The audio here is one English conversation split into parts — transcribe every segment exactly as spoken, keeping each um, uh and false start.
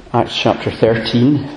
Acts chapter thirteen,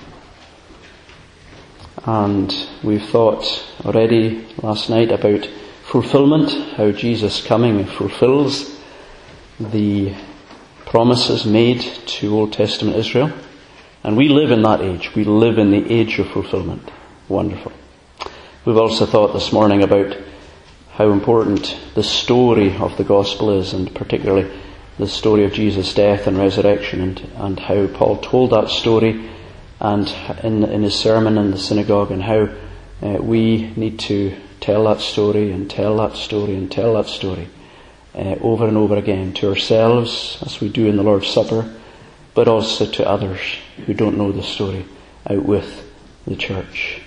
and we've thought already last night about fulfillment, how Jesus coming fulfills the promises made to Old Testament Israel. And we live in that age. We live in the age of fulfillment. Wonderful. We've also thought this morning about how important the story of the gospel is, and particularly the story of Jesus' death and resurrection, and, and how Paul told that story and in, in his sermon in the synagogue, and how uh, we need to tell that story and tell that story and tell that story uh, over and over again to ourselves, as we do in the Lord's Supper, but also to others who don't know the story out with the church.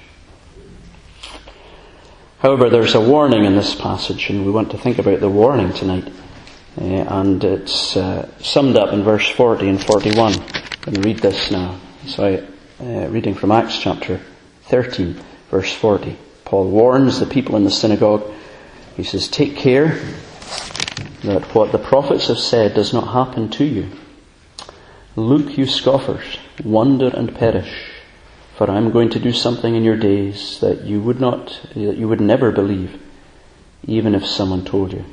However, there's a warning in this passage, and we want to think about the warning tonight. Uh, and it's uh, summed up in verse forty and forty-one. I'm going to read this now. So I, uh, reading from Acts chapter thirteen, verse forty. Paul warns the people in the synagogue. He says, "Take care that what the prophets have said does not happen to you. Look, you scoffers, wonder and perish, for I am going to do something in your days that you would not, that you would never believe, even if someone told you."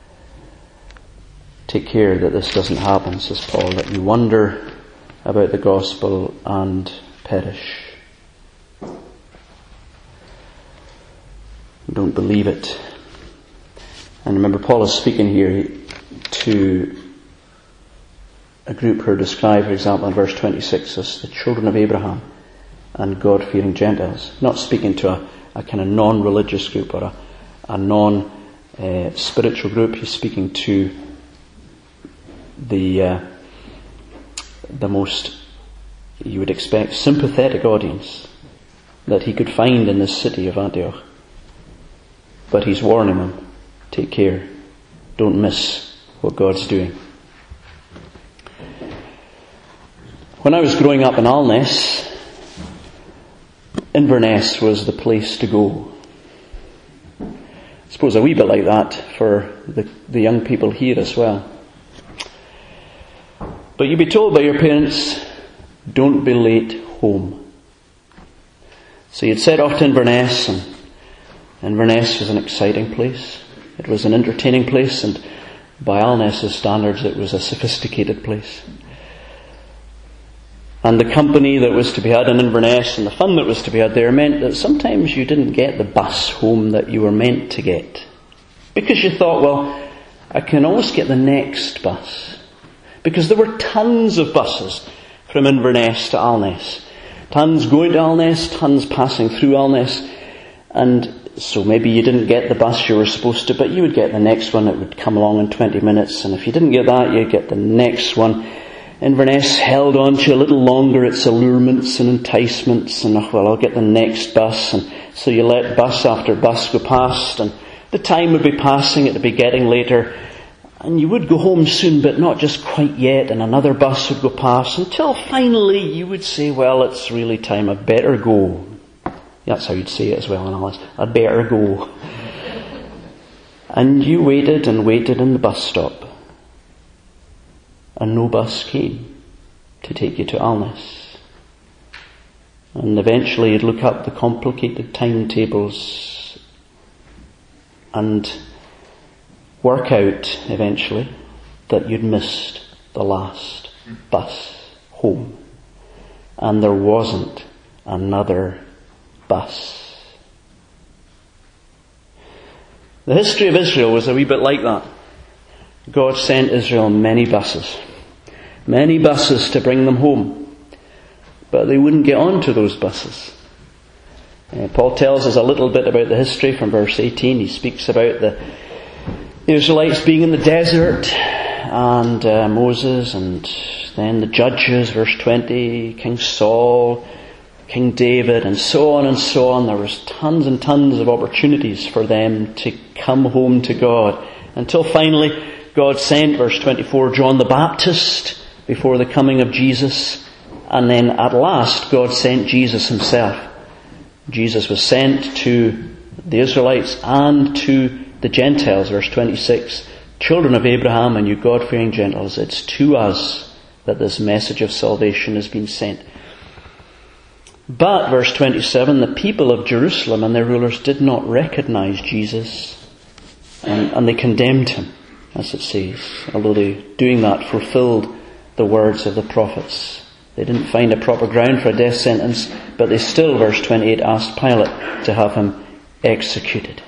Take care that this doesn't happen, says Paul, that you wonder about the gospel and perish. Don't believe it. And remember, Paul is speaking here to a group who are described, for example, in verse twenty-six as the children of Abraham and God-fearing Gentiles. Not speaking to a, a kind of non-religious group or a, a non-spiritual uh, group. He's speaking to the uh, the most, you would expect, sympathetic audience that he could find in this city of Antioch. But he's warning them, take care, don't miss what God's doing. When I was growing up in Alness, Inverness was the place to go. I suppose a wee bit like that for the, the young people here as well. But you'd be told by your parents, don't be late home. So you'd set off to Inverness, and Inverness was an exciting place. It was an entertaining place, and by Alness's standards it was a sophisticated place. And the company that was to be had in Inverness and the fun that was to be had there meant that sometimes you didn't get the bus home that you were meant to get. Because you thought, well, I can always get the next bus. Because there were tons of buses from Inverness to Alness. Tons going to Alness, tons passing through Alness. And so maybe you didn't get the bus you were supposed to, but you would get the next one that would come along in twenty minutes. And if you didn't get that, you'd get the next one. Inverness held on to a little longer its allurements and enticements, and oh, well, I'll get the next bus. And so you let bus after bus go past, and the time would be passing, it would be getting later, and you would go home soon, but not just quite yet, and another bus would go past, until finally you would say, well, it's really time, I'd better go. That's how you'd say it as well in Alice, I'd better go. And you waited and waited in the bus stop, and no bus came to take you to Alness. And eventually you'd look up the complicated timetables and work out eventually that you'd missed the last bus home. And there wasn't another bus. The history of Israel was a wee bit like that. God sent Israel many buses. Many buses to bring them home. But they wouldn't get on to those buses. Uh, Paul tells us a little bit about the history from verse eighteen. He speaks about the Israelites being in the desert, and uh, Moses, and then the judges, verse twenty, King Saul, King David, and so on and so on. There was tons and tons of opportunities for them to come home to God, until finally God sent, verse twenty-four, John the Baptist before the coming of Jesus, and then at last God sent Jesus himself. Jesus was sent to the Israelites and to the Gentiles, verse twenty-six, children of Abraham and you God-fearing Gentiles. It's to us that this message of salvation has been sent. But, verse twenty-seven, the people of Jerusalem and their rulers did not recognize Jesus, and, and they condemned him, as it says, although they, doing that, fulfilled the words of the prophets. They didn't find a proper ground for a death sentence, but they still, verse twenty-eight, asked Pilate to have him executed.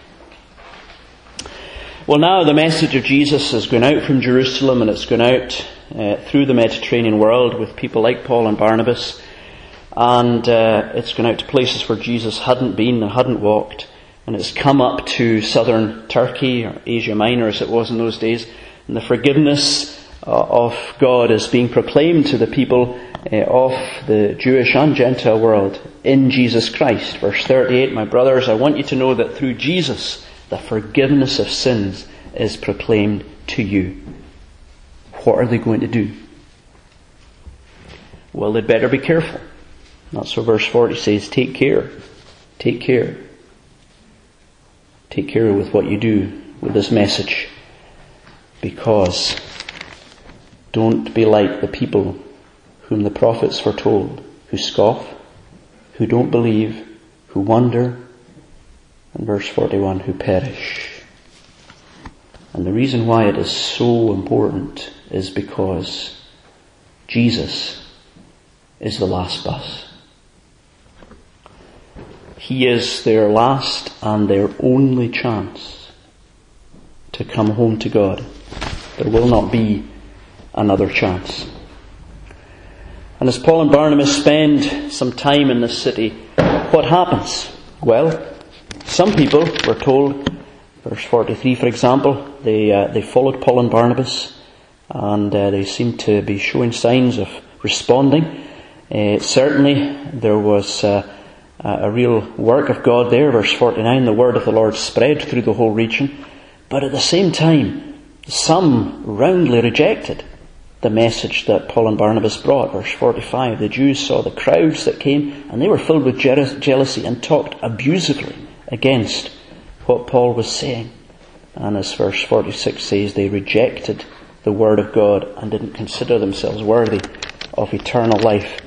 Well, now the message of Jesus has gone out from Jerusalem, and it's gone out uh, through the Mediterranean world with people like Paul and Barnabas. And uh, it's gone out to places where Jesus hadn't been and hadn't walked. And it's come up to southern Turkey, or Asia Minor as it was in those days. And the forgiveness uh, of God is being proclaimed to the people uh, of the Jewish and Gentile world in Jesus Christ. Verse thirty-eight, my brothers, I want you to know that through Jesus, the forgiveness of sins is proclaimed to you. What are they going to do? Well, they'd better be careful. That's what verse forty says. Take care. Take care. Take care with what you do with this message. Because don't be like the people whom the prophets foretold, who scoff, who don't believe, who wonder, and verse forty-one, who perish. And the reason why it is so important is because Jesus is the last bus. He is their last and their only chance to come home to God. There will not be another chance. And as Paul and Barnabas spend some time in this city, what happens? Well, some people were told, verse forty-three for example, they uh, they followed Paul and Barnabas, and uh, they seemed to be showing signs of responding. Uh, certainly there was uh, a real work of God there. Verse forty-nine, the word of the Lord spread through the whole region. But at the same time, some roundly rejected the message that Paul and Barnabas brought. Verse forty-five, the Jews saw the crowds that came, and they were filled with jealousy and talked abusively against what Paul was saying. And as verse forty-six says, they rejected the word of God and didn't consider themselves worthy of eternal life.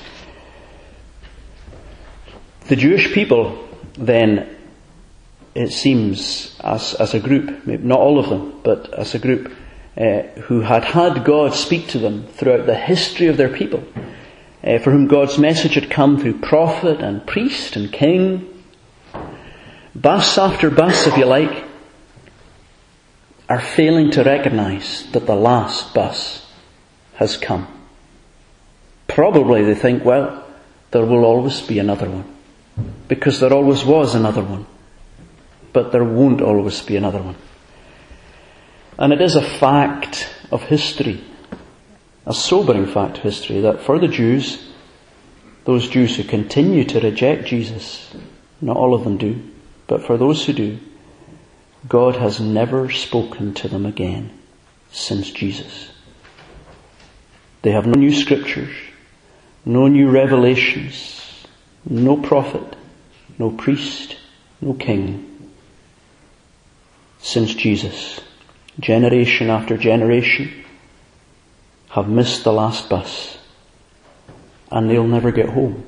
The Jewish people then, it seems, as, as a group, maybe not all of them, but as a group, uh, who had had God speak to them throughout the history of their people, uh, for whom God's message had come through prophet and priest and king, bus after bus, if you like, are failing to recognize that the last bus has come. Probably they think, well, there will always be another one. Because there always was another one. But there won't always be another one. And it is a fact of history, a sobering fact of history, that for the Jews, those Jews who continue to reject Jesus, not all of them do, but for those who do, God has never spoken to them again since Jesus. They have no new scriptures, no new revelations, no prophet, no priest, no king, since Jesus. Generation after generation have missed the last bus, and they'll never get home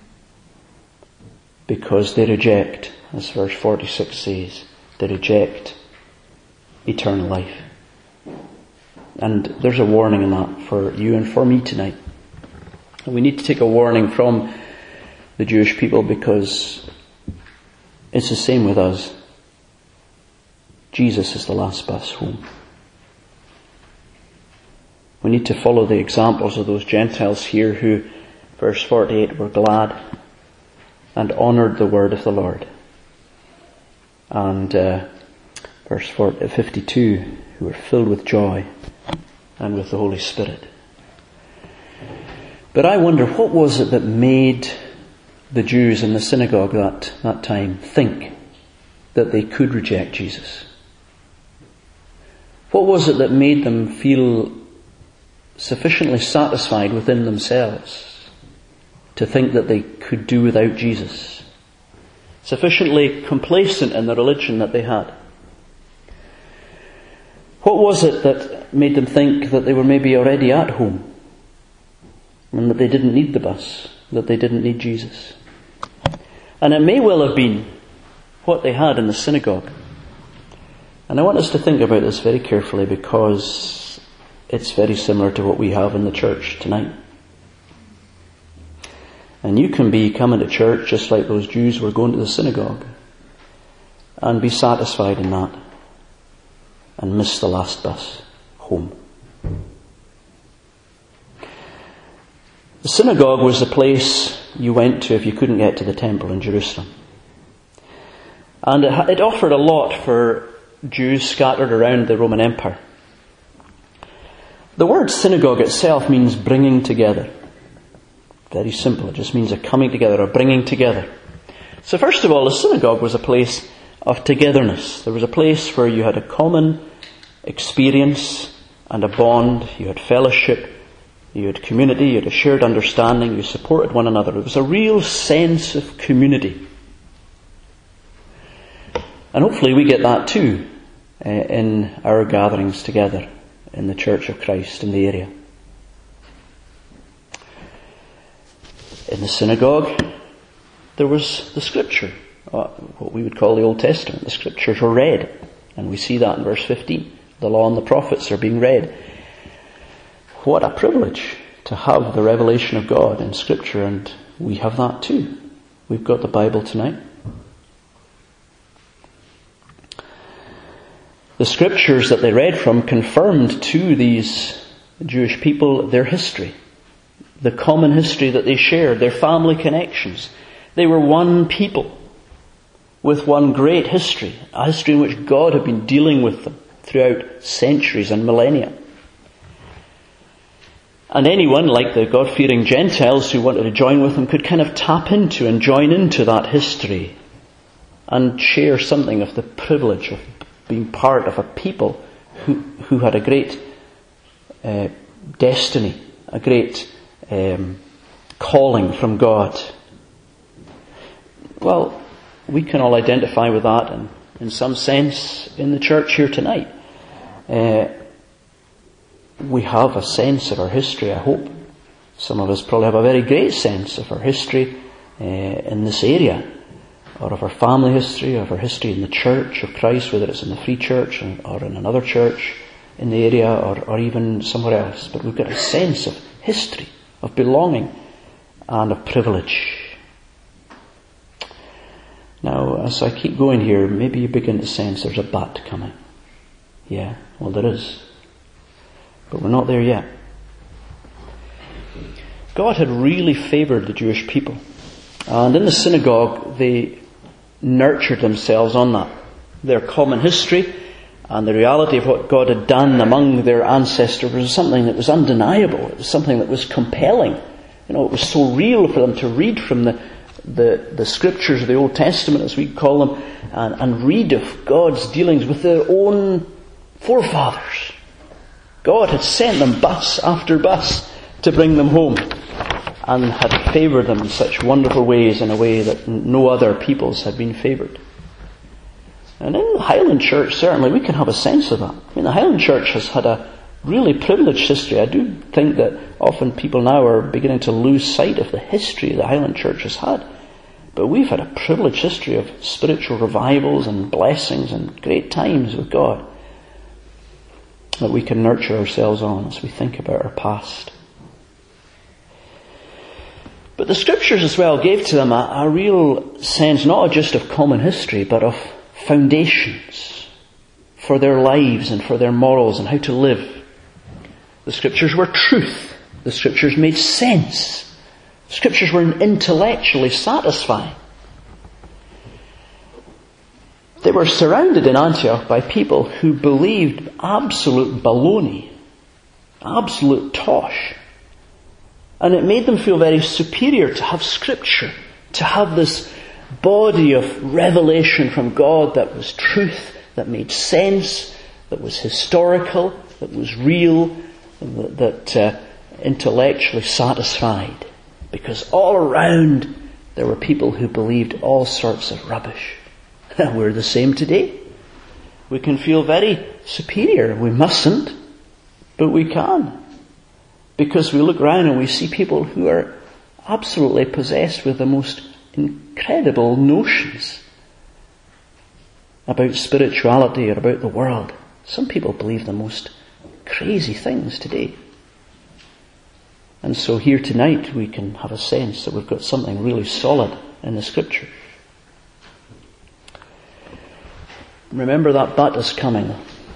because they reject, as verse forty-six says, they reject eternal life. And there's a warning in that for you and for me tonight. And we need to take a warning from the Jewish people, because it's the same with us. Jesus is the last bus home. We need to follow the examples of those Gentiles here who, verse forty-eight, were glad and honoured the word of the Lord. And uh, verse fifty-two, who were filled with joy and with the Holy Spirit. But I wonder, what was it that made the Jews in the synagogue that, that time think that they could reject Jesus? What was it that made them feel sufficiently satisfied within themselves to think that they could do without Jesus? Sufficiently complacent in the religion that they had? What was it that made them think that they were maybe already at home and that they didn't need the bus, that they didn't need Jesus. And it may well have been what they had in the synagogue. And I want us to think about this very carefully, because it's very similar to what we have in the church tonight. And you can be coming to church just like those Jews were going to the synagogue, and be satisfied in that, and miss the last bus home. The synagogue was the place you went to if you couldn't get to the temple in Jerusalem. And it, it offered a lot for Jews scattered around the Roman Empire. The word synagogue itself means bringing together. Very simple. It just means a coming together, or bringing together. So first of all, the synagogue was a place of togetherness. There was a place where you had a common experience and a bond. You had fellowship. You had community. You had a shared understanding. You supported one another. It was a real sense of community. And hopefully we get that too uh, in our gatherings together in the Church of Christ in the area. In the synagogue, there was the Scripture, what we would call the Old Testament. The Scriptures were read, and we see that in verse fifteen. The law and the prophets are being read. What a privilege to have the revelation of God in Scripture, and we have that too. We've got the Bible tonight. The Scriptures that they read from confirmed to these Jewish people their history. The common history that they shared, their family connections. They were one people with one great history, a history in which God had been dealing with them throughout centuries and millennia. And anyone, like the God-fearing Gentiles who wanted to join with them, could kind of tap into and join into that history and share something of the privilege of being part of a people who, who had a great uh, destiny, a great Um, calling from God. Well, we can all identify with that, and in some sense in the church here tonight. Uh, we have a sense of our history, I hope. Some of us probably have a very great sense of our history uh, in this area, or of our family history, of our history in the Church of Christ, whether it's in the Free Church or in another church in the area, or, or even somewhere else. But we've got a sense of history, of belonging, and of privilege. Now, as I keep going here, maybe you begin to sense there's a but coming. Yeah, well there is. But we're not there yet. God had really favoured the Jewish people. And in the synagogue, they nurtured themselves on that. Their common history and the reality of what God had done among their ancestors was something that was undeniable. It was something that was compelling. You know, it was so real for them to read from the the, the scriptures of the Old Testament, as we call them, and, and read of God's dealings with their own forefathers. God had sent them bus after bus to bring them home, and had favoured them in such wonderful ways, in a way that no other peoples had been favoured. And in the Highland Church, certainly, we can have a sense of that. I mean, the Highland Church has had a really privileged history. I do think that often people now are beginning to lose sight of the history the Highland Church has had. But we've had a privileged history of spiritual revivals and blessings and great times with God that we can nurture ourselves on as we think about our past. But the Scriptures as well gave to them a, a real sense, not just of common history, but of foundations for their lives and for their morals and how to live. The Scriptures were truth. The Scriptures made sense. The Scriptures were intellectually satisfying. They were surrounded in Antioch by people who believed absolute baloney, absolute tosh. And it made them feel very superior to have Scripture, to have this body of revelation from God that was truth, that made sense, that was historical, that was real, that, that uh, intellectually satisfied. Because all around there were people who believed all sorts of rubbish. We're the same today. We can feel very superior. We mustn't, but we can. Because we look around and we see people who are absolutely possessed with the most incredible notions about spirituality or about the world. Some people believe the most crazy things today. And so here tonight we can have a sense that we've got something really solid in the Scriptures. Remember that but is coming.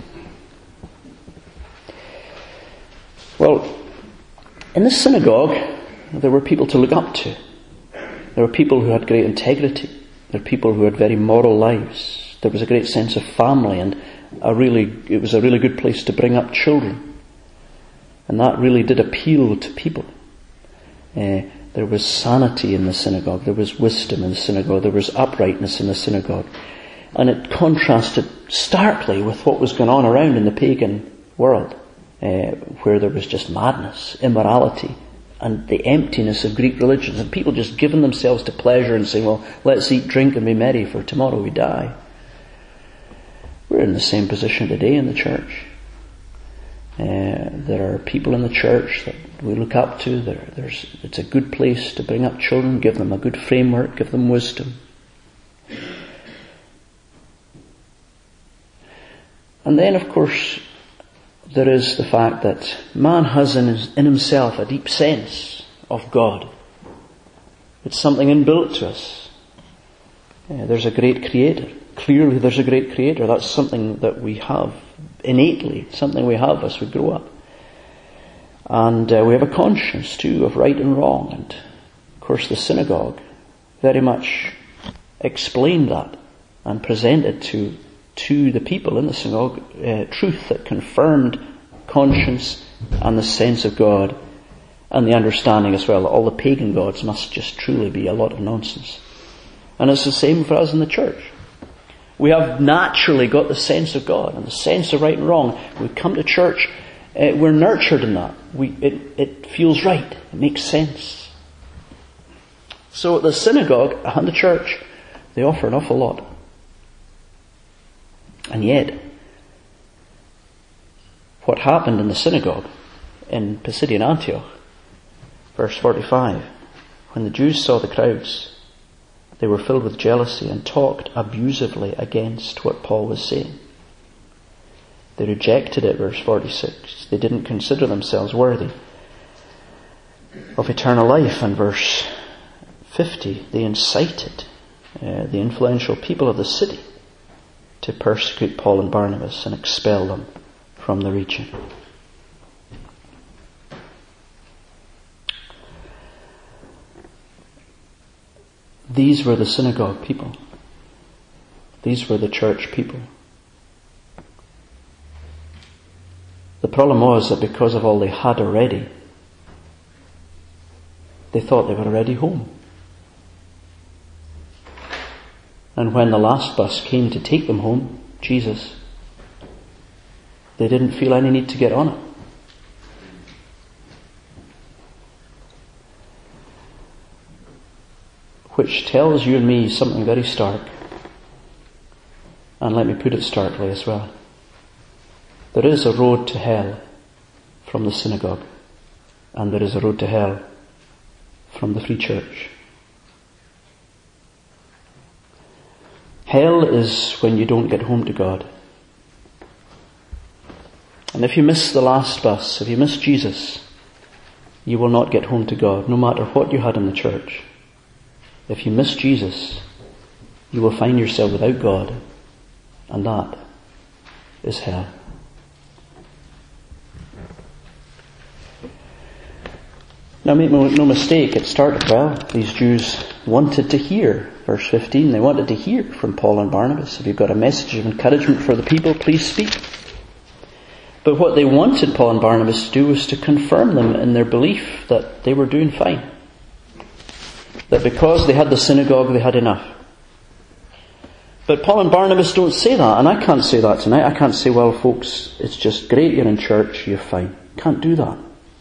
Well, in the synagogue, there were people to look up to. There were people who had great integrity. There were people who had very moral lives. There was a great sense of family, and a really, it was a really good place to bring up children. And that really did appeal to people. Uh, there was sanity in the synagogue. There was wisdom in the synagogue. There was uprightness in the synagogue. And it contrasted starkly with what was going on around in the pagan world, uh, where there was just madness, immorality, and the emptiness of Greek religions, and people just giving themselves to pleasure and saying, well, let's eat, drink and be merry, for tomorrow we die. We're in the same position today in the church. Uh, there are people in the church that we look up to. There, there's, it's a good place to bring up children, give them a good framework, give them wisdom. And then, of course, there is the fact that man has in, his, in himself a deep sense of God. It's something inbuilt to us. Uh, there's a great Creator. Clearly there's a great Creator. That's something that we have innately, something we have as we grow up. And uh, we have a conscience too of right and wrong. And of course the synagogue very much explained that and presented to to the people in the synagogue uh, truth that confirmed conscience and the sense of God, and the understanding as well that all the pagan gods must just truly be a lot of nonsense. And it's the same for us in the church. We have naturally got the sense of God and the sense of right and wrong. We come to church, uh, we're nurtured in that. We, it, it feels right. It makes sense. So at the synagogue and the church, they offer an awful lot. And yet, what happened in the synagogue in Pisidian Antioch, verse forty-five, when the Jews saw the crowds, they were filled with jealousy and talked abusively against what Paul was saying. They rejected it, verse forty-six. They didn't consider themselves worthy of eternal life. And verse fifty, they incited uh, the influential people of the city to persecute Paul and Barnabas and expel them from the region. These were the synagogue people. These were the church people. The problem was that because of all they had already, they thought they were already home. And when the last bus came to take them home, Jesus, they didn't feel any need to get on it. Which tells you and me something very stark. And let me put it starkly as well. There is a road to hell from the synagogue, and there is a road to hell from the free church. Hell is when you don't get home to God. And if you miss the last bus, if you miss Jesus, you will not get home to God, no matter what you had in the church. If you miss Jesus, you will find yourself without God, and that is hell. Now make no mistake, it started well. These Jews wanted to hear, verse fifteen, they wanted to hear from Paul and Barnabas. If you've got a message of encouragement for the people, please speak. But what they wanted Paul and Barnabas to do was to confirm them in their belief that they were doing fine. That because they had the synagogue, they had enough. But Paul and Barnabas don't say that, and I can't say that tonight. I can't say, well folks, it's just great you're in church, you're fine. Can't do that.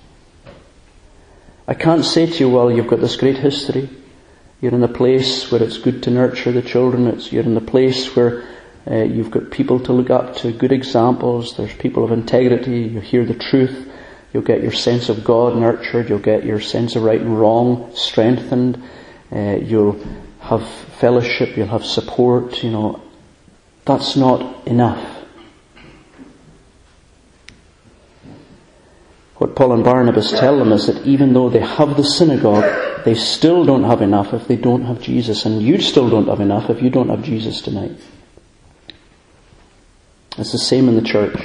I can't say to you, well, you've got this great history. You're in a place where it's good to nurture the children. It's, you're in a place where uh, you've got people to look up to, good examples. There's people of integrity. You hear the truth. You'll get your sense of God nurtured. You'll get your sense of right and wrong strengthened. Uh, you'll have fellowship. You'll have support. You know, that's not enough. What Paul and Barnabas tell them is that even though they have the synagogue, they still don't have enough if they don't have Jesus. And you still don't have enough if you don't have Jesus tonight. It's the same in the church.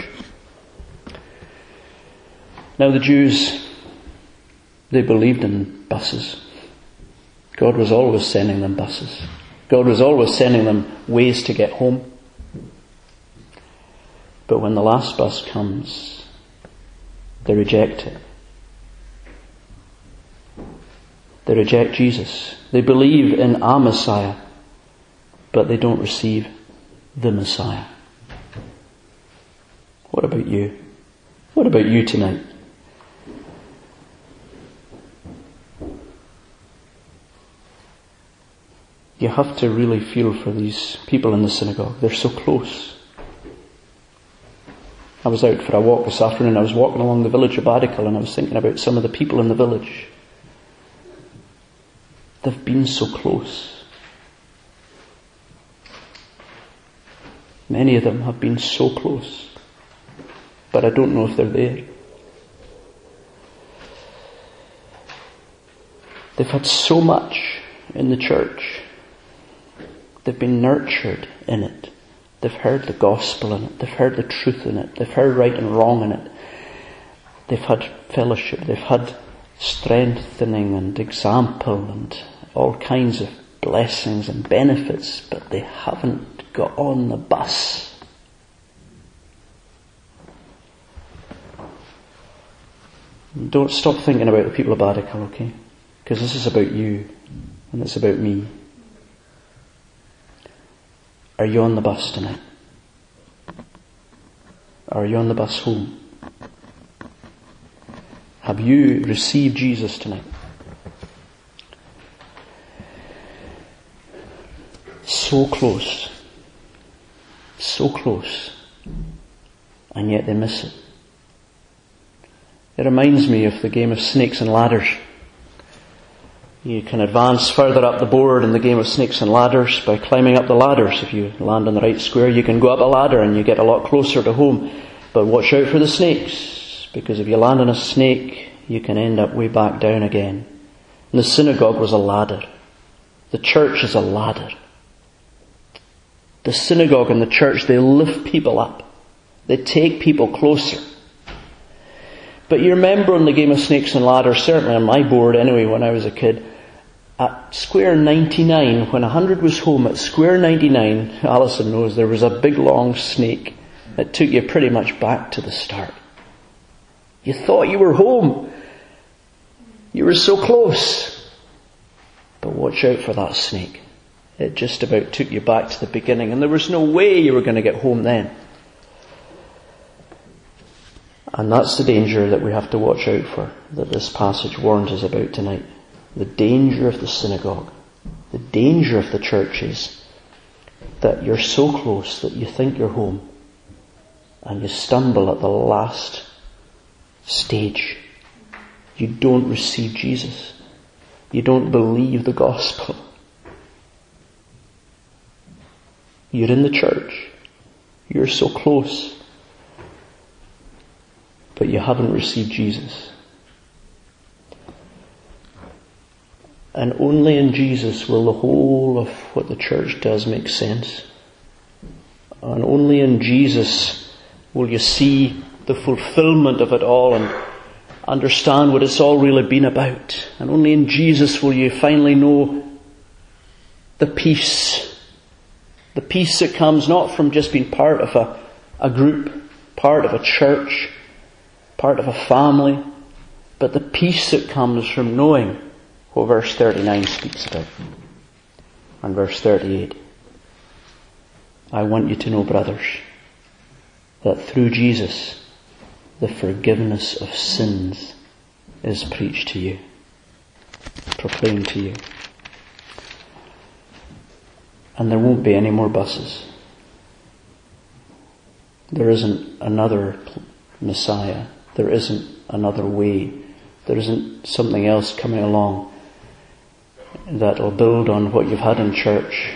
Now the Jews, they believed in buses. God was always sending them buses. God was always sending them ways to get home. But when the last bus comes, they reject it. They reject Jesus. They believe in a Messiah, but they don't receive the Messiah. What about you? What about you tonight? You have to really feel for these people in the synagogue. They're so close. I was out for a walk this afternoon. I was walking along the village of Badical and I was thinking about some of the people in the village. They've been so close. Many of them have been so close. But I don't know if they're there. They've had so much in the church. They've been nurtured in it. They've heard the gospel in it. They've heard the truth in it. They've heard right and wrong in it. They've had fellowship. They've had strengthening and example and all kinds of blessings and benefits, but they haven't got on the bus. Don't stop thinking about the people of Badical, okay? Because this is about you and it's about me. Are you on the bus tonight? Are you on the bus home? Have you received Jesus tonight? So close. So close. And yet they miss it. It reminds me of the game of snakes and ladders. You can advance further up the board in the game of snakes and ladders by climbing up the ladders. If you land on the right square, you can go up a ladder and you get a lot closer to home. But watch out for the snakes, because if you land on a snake, you can end up way back down again. And the synagogue was a ladder. The church is a ladder. The synagogue and the church, they lift people up. They take people closer. But you remember in the game of snakes and ladders, certainly on my board anyway when I was a kid, at square ninety-nine, when one hundred was home, at square ninety-nine, Alison knows, there was a big long snake that took you pretty much back to the start. You thought you were home. You were so close. But watch out for that snake. It just about took you back to the beginning, and there was no way you were going to get home then. And that's the danger that we have to watch out for, that this passage warns us about tonight. The danger of the synagogue, the danger of the church is that you're so close that you think you're home and you stumble at the last stage. You don't receive Jesus. You don't believe the gospel. You're in the church. You're so close. But you haven't received Jesus. And only in Jesus will the whole of what the church does make sense. And only in Jesus will you see the fulfillment of it all and understand what it's all really been about. And only in Jesus will you finally know the peace. The peace that comes not from just being part of a, a group, part of a church, part of a family, but the peace that comes from knowing what verse thirty-nine speaks about. And verse thirty-eight. I want you to know, brothers, that through Jesus, the forgiveness of sins is preached to you, proclaimed to you. And there won't be any more buses. There isn't another Messiah. There isn't another way. There isn't something else coming along that'll build on what you've had in church,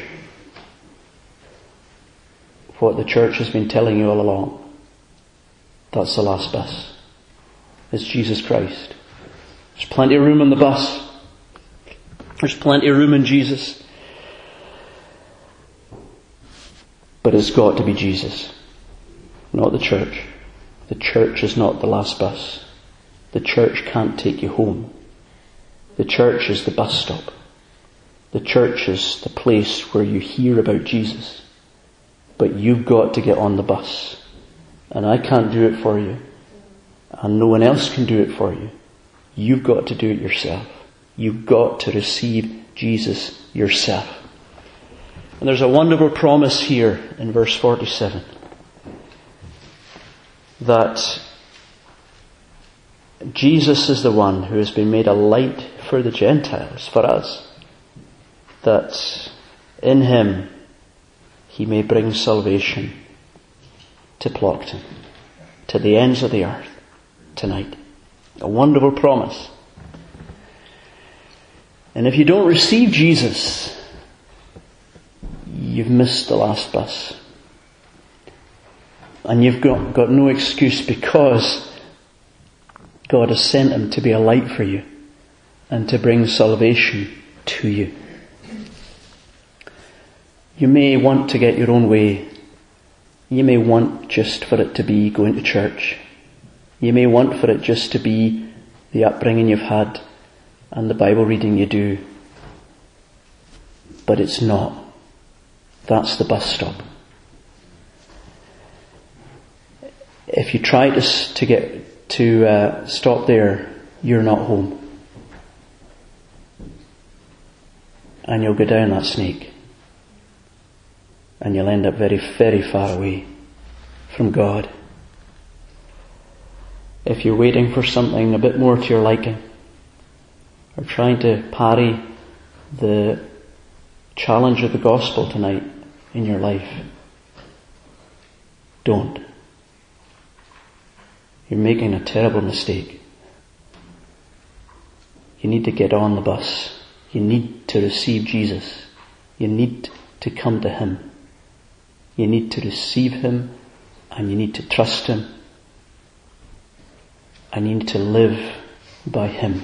what the church has been telling you all along. That's the last bus. It's Jesus Christ. There's plenty of room on the bus. There's plenty of room in Jesus. But it's got to be Jesus, not the church. The church is not the last bus. The church can't take you home. The church is the bus stop. The church is the place where you hear about Jesus. But you've got to get on the bus. And I can't do it for you. And no one else can do it for you. You've got to do it yourself. You've got to receive Jesus yourself. And there's a wonderful promise here in verse forty-seven. That Jesus is the one who has been made a light for the Gentiles, for us. That in him he may bring salvation to Plockton, to the ends of the earth tonight. A wonderful promise. And if you don't receive Jesus, you've missed the last bus. And you've got, got no excuse, because God has sent him to be a light for you and to bring salvation to you. You may want to get your own way. You may want just for it to be going to church. You may want for it just to be the upbringing you've had and the Bible reading you do. But it's not. That's the bus stop. If you try to, to get to uh, stop there, you're not home. And you'll go down that snake. And you'll end up very, very far away from God. If you're waiting for something a bit more to your liking, or trying to parry the challenge of the gospel tonight in your life, don't. You're making a terrible mistake. You need to get on the bus. You need to receive Jesus. You need to come to him. You need to receive him, and you need to trust him, and you need to live by him.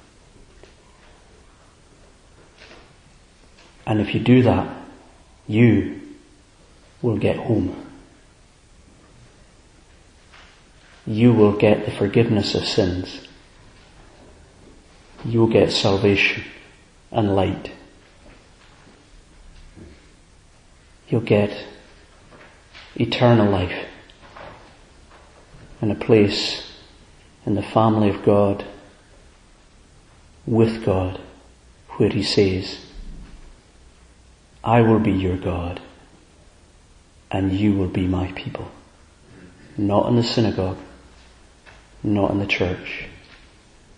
And if you do that, you will get home. You will get the forgiveness of sins. You will get salvation and light. You'll get eternal life in a place in the family of God, with God, where he says, I will be your God, and you will be my people. Not in the synagogue, not in the church,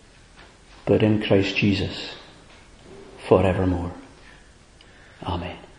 but in Christ Jesus forevermore. Amen.